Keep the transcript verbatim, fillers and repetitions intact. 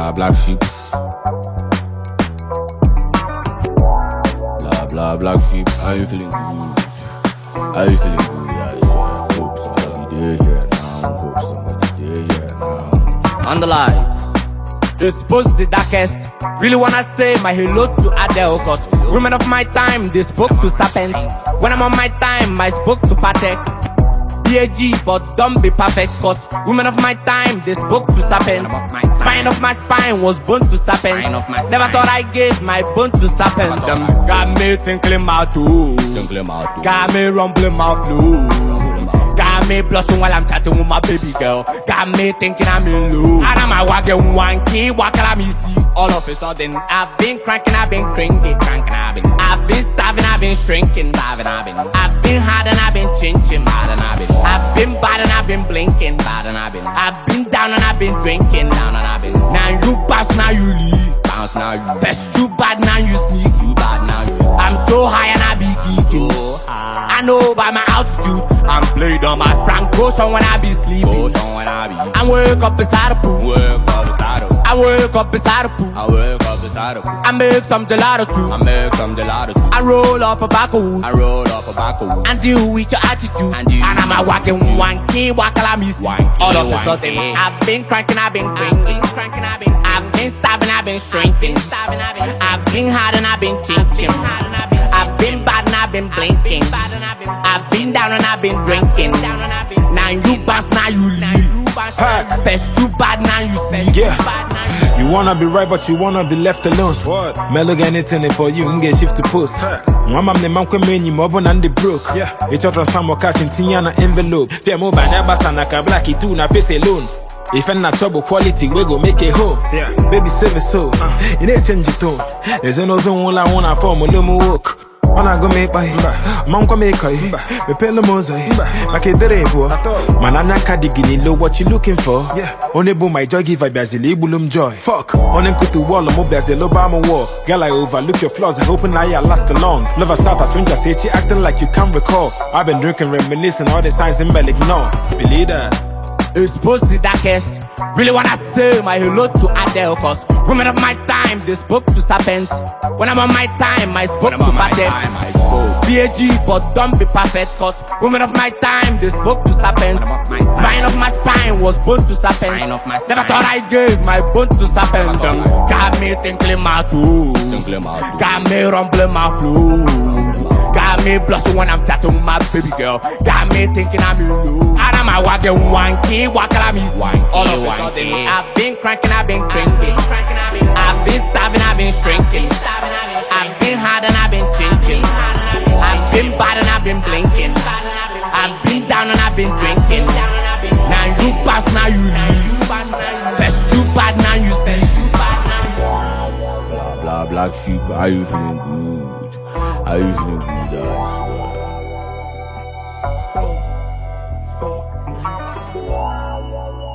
blah, black sheep. Blah, blah, black sheep. How you feeling good? How you feeling good? Yeah, I hope somebody there here now. Hope somebody there here now. On the lights. It's supposed the darkest. Really wanna say my hello to Adele, cause women of my time, they spoke to serpents. When I'm on my time, I spoke to Patek. B A G, but don't be perfect, cause women of my time, they spoke to serpents. Spine of my spine was bone to serpents. Never thought I gave my bone to serpents. Them got me tinkling my toes, got me rumbling my flow. Got me blushing while I'm chatting with my baby girl. Got me thinking I'm in love. And I'm a wagon one key, walk at me see. All of a sudden, I've been cranking, I've been cranking, cranking, I've been. I've been starving, I've been shrinking, starving, I've been. I've been hard and I've been chinching, bad and I've been. I've been bad and I've been blinking, bad and I've been. I've been down and I've been drinking, down and I've been. Now you bounce, now you leave. Bounce, now you. Best you bad, now you sneak. You bad, now you. I'm so high and I be geeking. I know by my altitude, I'm played on my Frank Ocean when I be sleeping. When I be. I wake up beside a pool. Wake up beside a pool. I wake up beside a pool. I wake up beside a pool. I make some gelato too. I make some gelato too. I roll up a back of wood. I roll up a back of wood. And deal with your attitude. And, and I'm a walking one key, walk a miss. All of a sudden, I've been cranking, I've been cranking, cranking, I've been. I've been starving, I've been shrinking. I've been hard and I've been chinking. I've been bad and I've been blinking. I've been down and I've been drinking. Now you bounce, now you leave. Best you bad, now you sneak. Yeah. You wanna be right, but you wanna be left alone. What? Mellow get anything for you, and get shift to post. One man, the man come in, you mobile and the broke. Yeah. It's your transform cash in Tiana envelope. Fair move by never stand like a blacky too, na face alone. If I'm not trouble quality, we go make it home. Yeah. Baby, save it so. Uh, it ain't change your tone. There's no zone I wanna form a little walk. When I go make by Mom come make I me pay the mozai like a derevo. Manana kadigini know what you looking for. Yeah. Only boom my joy give I bazili bulum joy. Fuck. Only go to wall of mobiles the Obama war. Girl I overlook your flaws and hoping I last along. Never start as stranger say she acting like you can't recall. I've been drinking reminiscing all the signs in Belgium. No, believe that. It's supposed the darkest. Really wanna say my hello to Adele, cause women of my time, they spoke to serpents. When I'm on my time, I spoke to Patek. B A G, but don't be perfect, cause women of my time, they spoke to serpents. Spine of my spine was bone to serpents. Never thought I gave my bone to serpents. Got me tinkling my toes, got me rumbling my flow. Got me blushing when I'm chatting with my baby girl. Got me thinking I'm in love. And I'm a wagon one key, walk at me. All of a sudden, I've been cranking, I've been cranking. I've been starving, I've been shrinking. I've been hard and I've been chinching. I've been bad and I've been blinking. I've been down and I've been drinking. Now you pass, now you leave. Best you bad, now you stay. Blah, blah, black sheep. How you feeling good? How you feeling good, I swear? Say, say, say.